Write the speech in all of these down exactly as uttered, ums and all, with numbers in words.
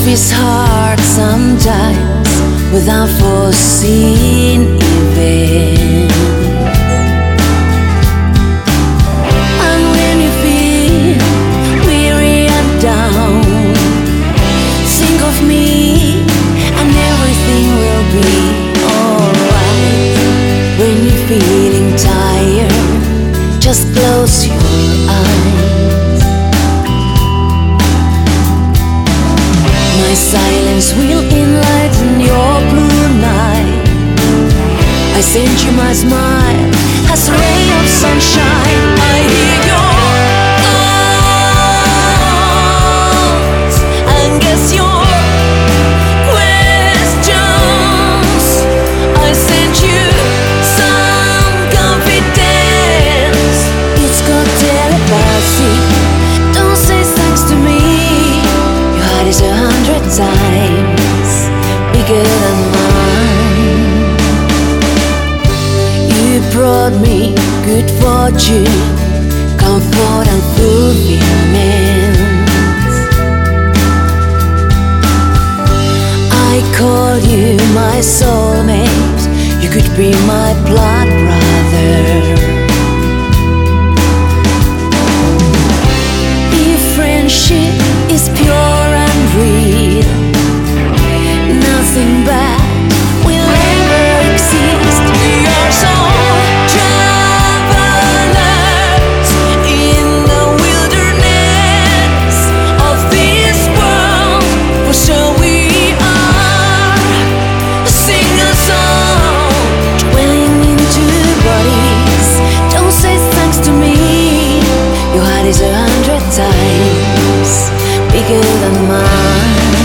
Life is hard sometimes without foreseen event. And when you feel weary and down, think of me and everything will be alright. When you're feeling tired, just close your eyes. My silence will enlighten your blue night. I send you my smile as a ray of sunshine. I hear your thoughts and guess your questions. I send you some confidence. It's got telepathy. Don't say thanks to me. Your heart is a hundred times bigger than mine. You brought me good fortune, comfort and fulfillment. I call you my soulmate. You could be my blood brother. If friendship is pure and real, nothing bad will ever exist. We are so travelers in the wilderness of this world. For sure we are. Sing a song, dwelling into bodies. Don't say thanks to me. Your heart is a hundred times bigger than mine.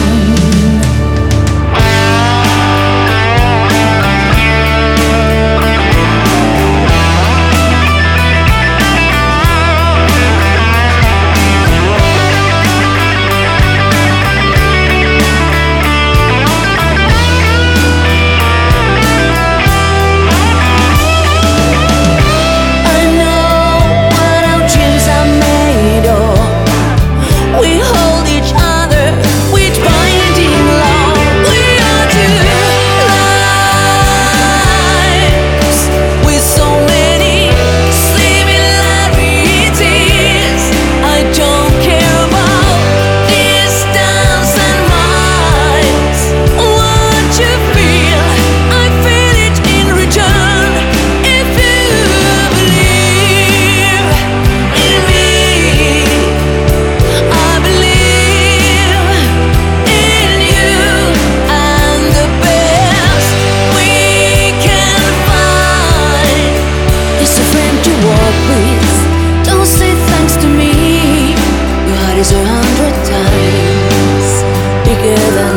Don't say thanks to me. Your heart is a hundred times bigger than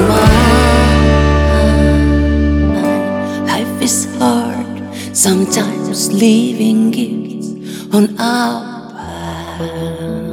mine. Life is hard sometimes, leaving gifts on our path.